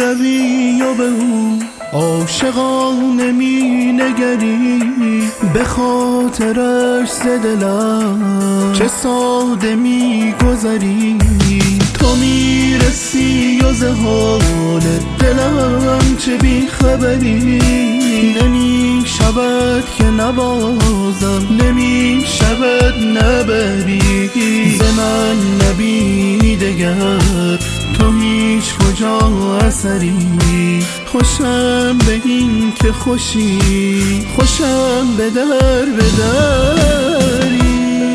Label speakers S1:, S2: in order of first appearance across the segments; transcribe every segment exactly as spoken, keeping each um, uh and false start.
S1: روی و به او عاشقانه می نگری، به خاطرش ز دلم چه ساده می گذری. تو می رسی و ز حال دلم چه بی خبری. نمی شود که نبازم، نمی شود نبری. ز من نبینی دگر تو هیچ کجا اثری. خوشم به این که خوشی، خوشم به در به دری.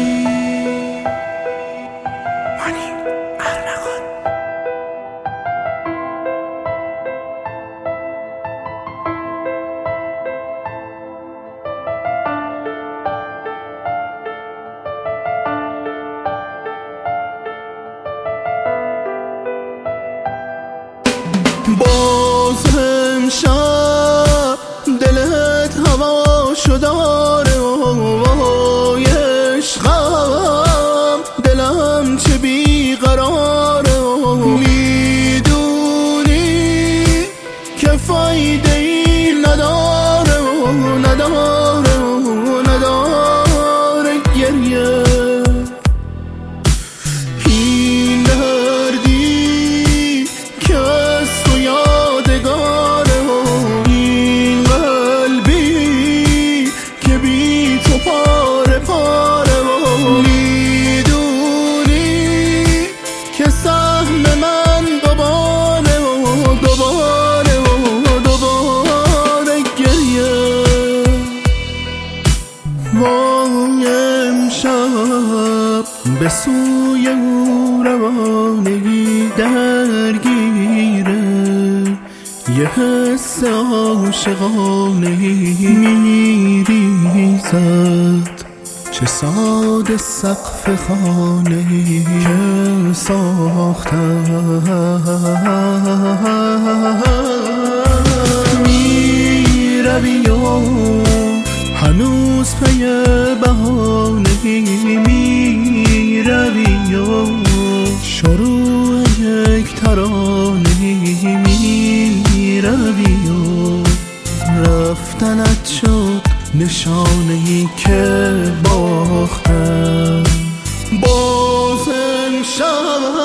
S1: باز امشب دلت هوا شداره وای عشقم، دلم چه بیقراره. میدونی که فایده ای نداره نداره نداره گریه. این دردی که سهم من دوباره و دوباره و دوباره گریه. وای امشب به سوی او روانگی درگیره، یه حس عاشقانه میریزد. چه ساده سقف خانه که ساختم، می روی و هنوز پی بهانه می روی و شروع یک ترانه می روی و رفتنت شد نشانه ای که باختم. باز امشب